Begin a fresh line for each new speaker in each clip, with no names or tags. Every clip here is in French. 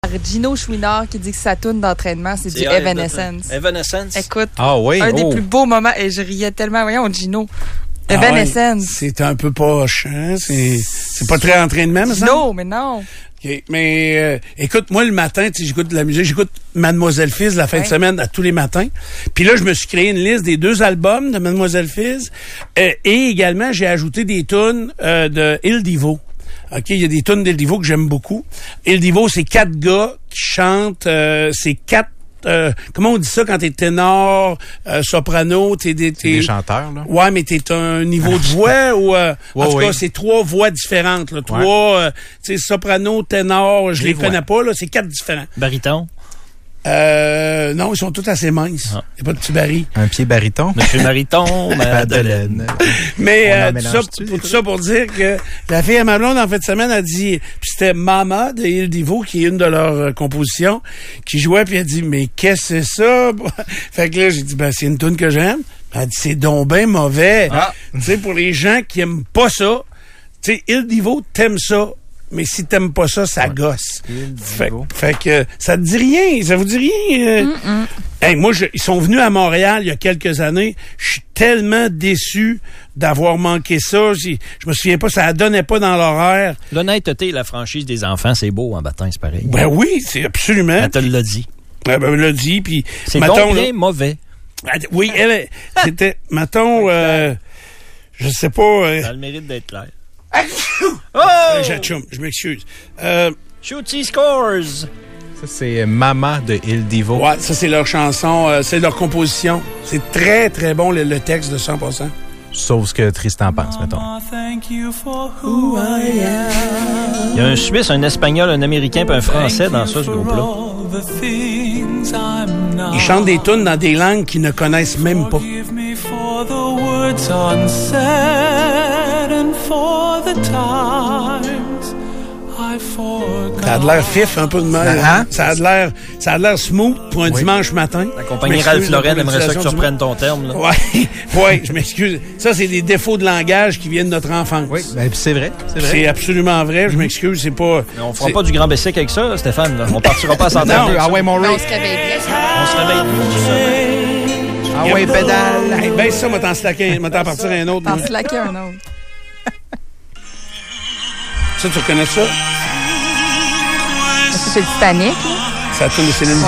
Gino Chouinard qui dit que sa toune d'entraînement, c'est du Evanescence.
Evanescence?
Écoute,
un
des plus beaux moments, et je riais tellement, voyons, Gino. Evanescence.
C'est un peu poche, hein? C'est pas très entraînement, mais ça?
Non, mais non.
Okay. Mais écoute, moi le matin, j'écoute de la musique, j'écoute Mademoiselle Fizz la fin de semaine à tous les matins. Puis là, je me suis créé une liste des 2 albums de Mademoiselle Fizz et également j'ai ajouté des tunes de Il Divo. OK, il y a des tunes d'Il Divo que j'aime beaucoup. Il Divo, c'est 4 gars qui chantent, c'est 4 comment on dit ça quand t'es ténor, soprano, t'es
des chanteurs, là.
Ouais, mais t'es un niveau de voix ou en tout cas, c'est 3 voix différentes, là. 3 tu sais, soprano, ténor, je les connais pas, là, c'est 4 différents.
Baryton?
Non, ils sont tous assez minces. Il n'y a pas de petit baril.
Un pied baryton.
Monsieur Baryton, Madeleine.
Mais tout ça pour dire que la fille à ma blonde, en fait de semaine, a dit, puis c'était Mama de Il Divo, qui est une de leurs compositions, qui jouait, puis elle a dit, mais qu'est-ce que c'est ça? Fait que là, j'ai dit, ben, c'est une toune que j'aime. Elle a dit, c'est donc ben mauvais. Tu sais, pour les gens qui aiment pas ça, tu sais, Il Divo, t'aimes ça. Mais si t'aimes pas ça, ça gosse. Fait que ça te dit rien, ça vous dit rien. Hey, moi, ils sont venus à Montréal il y a quelques années. Je suis tellement déçu d'avoir manqué ça. Je me souviens pas, ça donnait pas dans l'horaire.
L'honnêteté et la franchise des enfants, c'est beau en baptême, c'est pareil.
Ben oui, c'est absolument.
Elle te l'a dit.
Ben, elle l'a dit, puis...
C'est donc bien mauvais.
Oui, c'était... Mettons, je sais pas...
Ça a le mérite d'être clair.
Je m'excuse.
Shooty Scores!
Ça, c'est Mama de Il Divo.
Ouais, ça, c'est leur chanson, c'est leur composition. C'est très, très bon, le texte de 100%.
Sauf ce que Tristan pense, mettons.
Il y a un Suisse, un Espagnol, un Américain et un Français dans ça, ce groupe-là.
Ils chantent des tunes dans des langues qu'ils ne connaissent même pas. Ça a de l'air fif, un peu de mal. Ça a de l'air smooth pour un dimanche matin.
La compagnie Ralph Lauren aimerait ça que tu reprennes ton terme, là.
Ouais, je m'excuse. Ça, c'est des défauts de langage qui viennent de notre enfance.
Oui, ben, c'est vrai.
C'est absolument vrai. Je m'excuse, c'est pas...
On fera pas du grand bessic avec ça, Stéphane. Là. On partira pas à s'entendre.
Ah ouais, mon Ray.
On se réveille bien.
On se réveille tout ça.
Ah ouais, pédale.
Hey, ben ça, m'a t'en partir un autre.
T'en slacker un autre.
Ça, tu reconnais ça?
C'est le Titanic, là.
Ça tourne de Céline Dion.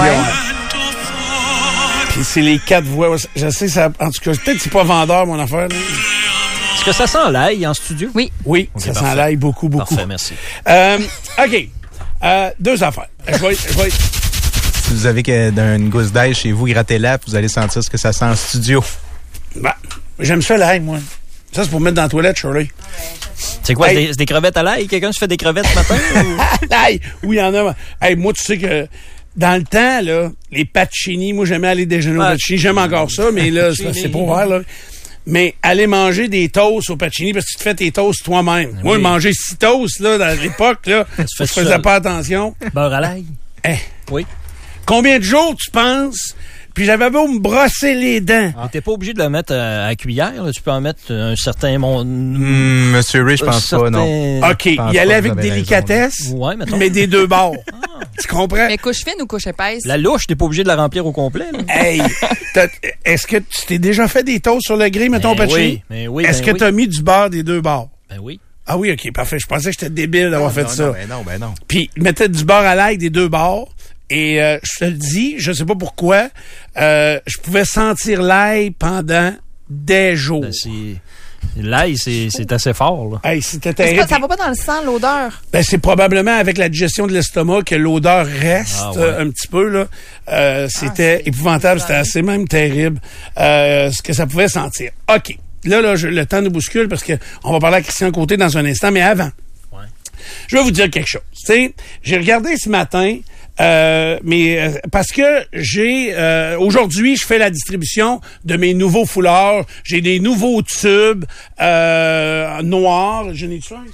Puis c'est les 4 voix. Je sais, ça, en tout cas, peut-être que c'est pas vendeur, mon affaire. Là.
Est-ce que ça sent l'ail en studio?
Oui.
Oui, okay, ça sent l'ail beaucoup.
Parfait, merci.
OK. 2 affaires. Je vais...
Si vous avez une gousse d'ail chez vous, grattez-la, vous allez sentir ce que ça sent en studio.
Ben, j'aime ça, l'ail, moi. Ça, c'est pour mettre dans la toilette, Shirley.
C'est quoi, c'est des crevettes à l'ail? Quelqu'un se fait des crevettes ce matin?
L'ail! Oui, il y en a. Hey, moi, tu sais que dans le temps, là, les pacchini, moi, j'aimais aller déjeuner au pacchini. J'aime encore ça, mais là, c'est pas vrai, là. Mais aller manger des toasts au pacchini parce que tu te fais tes toasts toi-même. Moi, manger 6 toasts, là, dans l'époque, là, je faisais pas attention.
Beurre à l'ail? Oui.
Combien de jours tu penses? Puis j'avais beau me brosser les dents.
T'es pas obligé de le mettre à la cuillère. Là. Tu peux en mettre un certain...
Monsieur Ray, je pense pas, non.
OK, y aller avec délicatesse,
ouais,
mais des 2 bords. Tu comprends?
Mais couche fine ou couche épaisse?
La louche, t'es pas obligé de la remplir au complet. Là.
Hey, est-ce que tu t'es déjà fait des toasts sur le grill, mettons, pacchini?
Oui,
est-ce que t'as mis du beurre des 2 bords?
Ben oui.
Ah oui, OK, parfait. Je pensais que j'étais débile d'avoir fait ça.
Non.
Puis, mettais du beurre à l'ail des 2 bords. Et je te le dis, je sais pas pourquoi, je pouvais sentir l'ail pendant des jours.
Ben, l'ail, c'est assez fort. Là.
Hey, c'était terrible.
Ça va pas dans le sang, l'odeur?
Ben, c'est probablement avec la digestion de l'estomac que l'odeur reste un petit peu. Là. C'était épouvantable, c'était assez même terrible ce que ça pouvait sentir. OK. Là, le temps nous bouscule parce que on va parler à Christian Côté dans un instant, mais avant, je vais vous dire quelque chose. T'sais, j'ai regardé ce matin... mais parce que aujourd'hui je fais la distribution de mes nouveaux foulards. J'ai des nouveaux tubes noirs. J'en ai-tu un ici?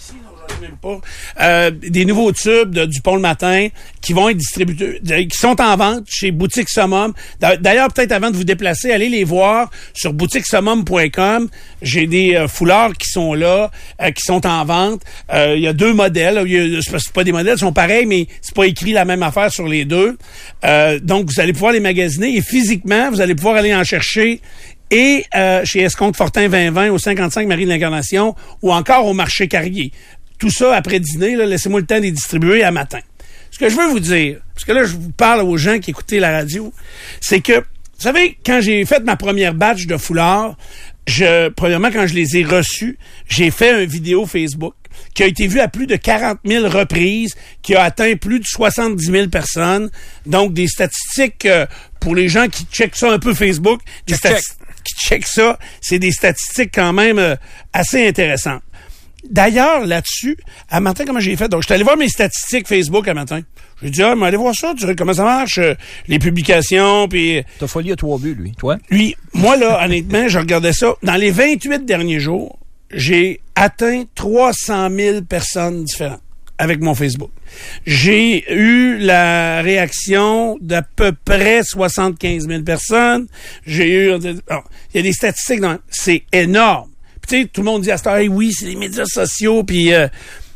même pas. Des nouveaux tubes de Dupont le matin qui vont être distribués, qui sont en vente chez Boutique Summum. D'ailleurs, peut-être avant de vous déplacer, allez les voir sur boutiquesummum.com. J'ai des foulards qui sont là, qui sont en vente. Il y a 2 modèles. C'est pas des modèles, ils sont pareils, mais c'est pas écrit la même affaire sur les 2. Donc, vous allez pouvoir les magasiner et physiquement, vous allez pouvoir aller en chercher et chez Escompte Fortin 2020 au 55 Marie de l'Incarnation ou encore au marché Carrier. Tout ça après dîner, là, laissez-moi le temps de les distribuer à matin. Ce que je veux vous dire, parce que là, je vous parle aux gens qui écoutaient la radio, c'est que, vous savez, quand j'ai fait ma première batch de foulards, premièrement, quand je les ai reçus, j'ai fait une vidéo Facebook qui a été vue à plus de 40 000 reprises, qui a atteint plus de 70 000 personnes. Donc, des statistiques pour les gens qui checkent ça un peu Facebook, qui checkent ça, c'est des statistiques quand même assez intéressantes. D'ailleurs, là-dessus, à matin, comment j'ai fait? Donc, je suis allé voir mes statistiques Facebook à matin. J'ai dit, mais allez voir ça, tu sais comment ça marche, les publications, puis...
T'as folie à 3 buts, lui. Toi?
Lui, moi, là, honnêtement, je regardais ça. Dans les 28 derniers jours, j'ai atteint 300 000 personnes différentes avec mon Facebook. J'ai eu la réaction d'à peu près 75 000 personnes. J'ai eu... il y a des statistiques, c'est énorme. Puis tu sais, tout le monde dit à cette heure, hey, oui, c'est les médias sociaux, puis... et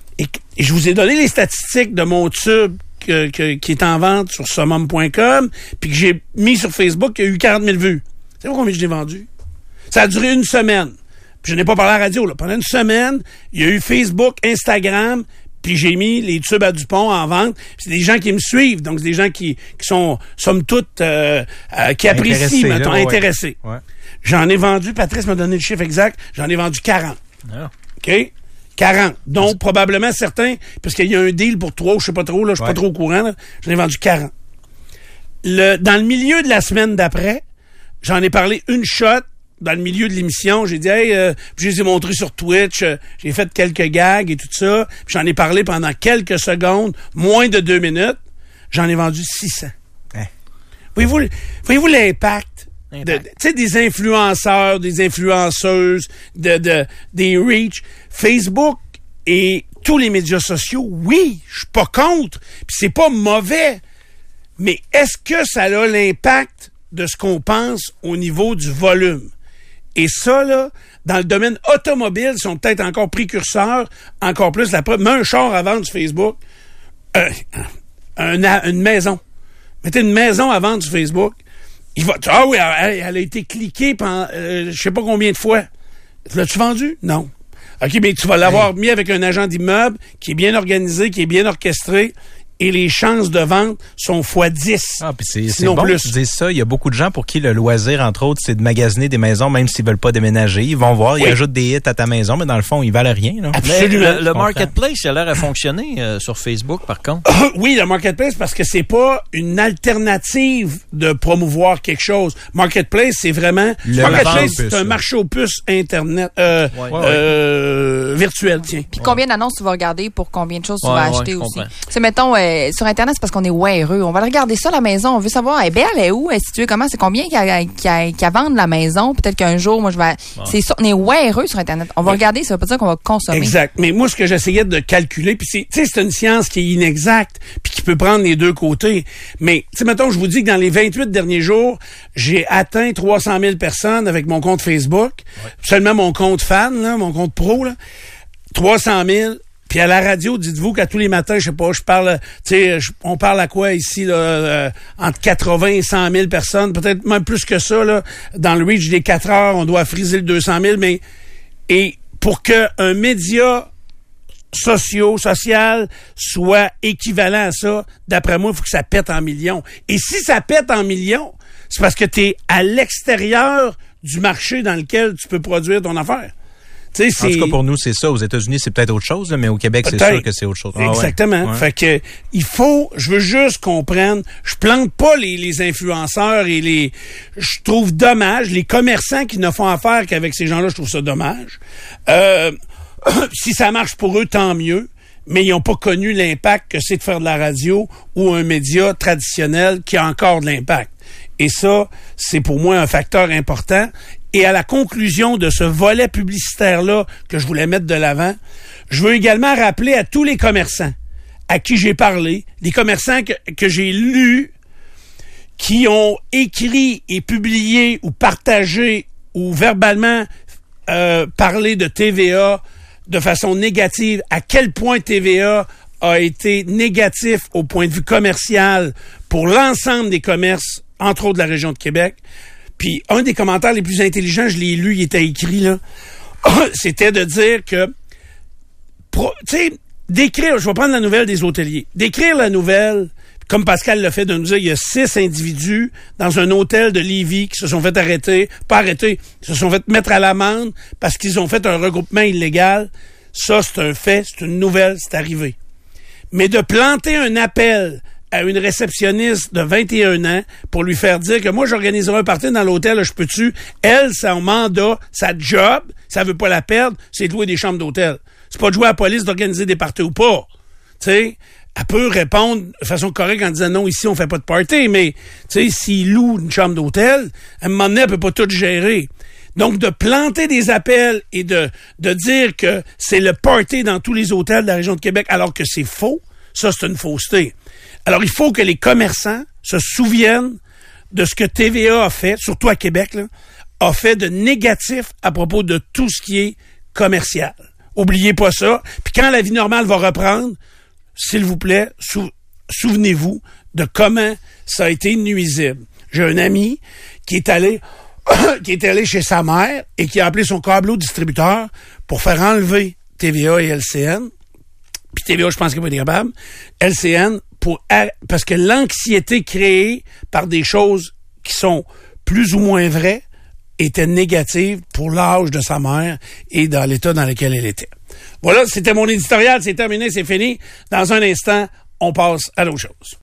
je vous ai donné les statistiques de mon tube qui est en vente sur summum.com, puis que j'ai mis sur Facebook, qui a eu 40 000 vues. Savez-vous combien je l'ai vendu? Ça a duré une semaine. Puis je n'ai pas parlé à la radio, là. Pendant une semaine, il y a eu Facebook, Instagram, puis j'ai mis les tubes à Dupont en vente. C'est des gens qui me suivent, donc c'est des gens qui sont, somme toute, qui apprécient, mettons, intéressés. Ouais. J'en ai vendu, Patrice m'a donné le chiffre exact, j'en ai vendu 40. Ah. OK? 40. Donc, probablement certains, parce qu'il y a un deal pour 3, je sais pas trop, là, je suis pas trop au courant, là, j'en ai vendu 40. Dans le milieu de la semaine d'après, j'en ai parlé une shot, dans le milieu de l'émission, j'ai dit, hey, je les ai montrés sur Twitch, j'ai fait quelques gags et tout ça, puis j'en ai parlé pendant quelques secondes, moins de 2 minutes, j'en ai vendu 600. Hein? Voyez-vous l'impact? Tu sais, des influenceurs, des influenceuses, des reach. Facebook et tous les médias sociaux, oui, je suis pas contre, puis c'est pas mauvais, mais est-ce que ça a l'impact de ce qu'on pense au niveau du volume? Et ça, là, dans le domaine automobile, ils sont peut-être encore précurseurs, encore plus la preuve. Mets un char à vendre sur Facebook, une maison. Mettez une maison à vendre sur Facebook. Ah oui, elle a été cliquée pendant je sais pas combien de fois. L'as-tu vendu? Non. OK, mais tu vas l'avoir mis avec un agent d'immeuble qui est bien organisé, qui est bien orchestré. Et les chances de vente sont x10.
Ah, puis c'est bon plus. Tu dis ça. Il y a beaucoup de gens pour qui le loisir, entre autres, c'est de magasiner des maisons, même s'ils veulent pas déménager. Ils vont voir, ils ajoutent des hits à ta maison, mais dans le fond, ils valent rien. Là.
Absolument.
Le marketplace, il a l'air à fonctionner sur Facebook, par contre.
Oui, le marketplace, parce que c'est pas une alternative de promouvoir quelque chose. Marketplace, c'est vraiment... Marketplace, c'est un marché aux puces Internet virtuel, tiens.
Puis combien d'annonces tu vas regarder pour combien de choses tu vas acheter aussi? C'est mettons... sur Internet, c'est parce qu'on est heureux. On va regarder ça, la maison. On veut savoir, elle est où? Elle est située comment? C'est combien qu'à vendre la maison? Peut-être qu'un jour, moi, je vais... C'est ça. On est heureux sur Internet. On va regarder, ça veut pas dire qu'on va consommer.
Exact. Mais moi, ce que j'essayais de calculer, puis c'est une science qui est inexacte, puis qui peut prendre les deux côtés. Mais, tu sais, mettons, je vous dis que dans les 28 derniers jours, j'ai atteint 300 000 personnes avec mon compte Facebook. Ouais. Seulement mon compte fan, là, mon compte pro, là. 300 000. Puis à la radio, dites-vous qu'à tous les matins, je sais pas, je parle, tu sais, on parle à quoi ici, là, entre 80 et 100 000 personnes, peut-être même plus que ça, là. Dans le reach des 4 heures, on doit friser le 200 000, mais, et pour qu'un média social soit équivalent à ça, d'après moi, il faut que ça pète en millions. Et si ça pète en millions, c'est parce que t'es à l'extérieur du marché dans lequel tu peux produire ton affaire.
En tout cas, pour nous, c'est ça. Aux États-unis, c'est peut-être autre chose, mais au Québec, c'est sûr que c'est autre chose.
Exactement. Ouais. Fait que, je veux juste qu'on prenne, je plante pas les influenceurs et je trouve dommage, les commerçants qui ne font affaire qu'avec ces gens-là, je trouve ça dommage. Si ça marche pour eux, tant mieux. Mais ils n'ont pas connu l'impact que c'est de faire de la radio ou un média traditionnel qui a encore de l'impact. Et ça, c'est pour moi un facteur important. Et à la conclusion de ce volet publicitaire-là que je voulais mettre de l'avant, je veux également rappeler à tous les commerçants à qui j'ai parlé, les commerçants que j'ai lus, qui ont écrit et publié ou partagé ou verbalement parlé de TVA de façon négative, à quel point TVA a été négatif au point de vue commercial pour l'ensemble des commerces, entre autres de la région de Québec. Puis un des commentaires les plus intelligents, je l'ai lu, il était écrit là, c'était de dire que, tu sais, décrire, je vais prendre la nouvelle des hôteliers, décrire la nouvelle, comme Pascal l'a fait de nous dire, il y a 6 individus dans un hôtel de Lévis qui se sont fait arrêter, se sont fait mettre à l'amende parce qu'ils ont fait un regroupement illégal. Ça, c'est un fait, c'est une nouvelle, c'est arrivé. Mais de planter un appel à une réceptionniste de 21 ans pour lui faire dire que moi, j'organiserai un party dans l'hôtel, je peux-tu? Elle, son mandat, sa job, ça veut pas la perdre, c'est de louer des chambres d'hôtel. C'est pas de jouer à la police d'organiser des parties ou pas. Tu sais, elle peut répondre de façon correcte en disant non, ici, on fait pas de party, mais, tu sais, s'il loue une chambre d'hôtel, à un moment donné, elle peut pas tout gérer. Donc, de planter des appels et de dire que c'est le party dans tous les hôtels de la région de Québec, alors que c'est faux, ça, c'est une fausseté. Alors, il faut que les commerçants se souviennent de ce que TVA a fait, surtout à Québec, là, a fait de négatif à propos de tout ce qui est commercial. Oubliez pas ça. Puis quand la vie normale va reprendre, s'il vous plaît, souvenez-vous de comment ça a été nuisible. J'ai un ami qui est allé chez sa mère et qui a appelé son câbleau distributeur pour faire enlever TVA et LCN. Puis TVA, je pense qu'il va être capable. LCN, parce que l'anxiété créée par des choses qui sont plus ou moins vraies était négative pour l'âge de sa mère et dans l'état dans lequel elle était. Voilà, c'était mon éditorial, c'est terminé, c'est fini. Dans un instant, on passe à l'autre chose.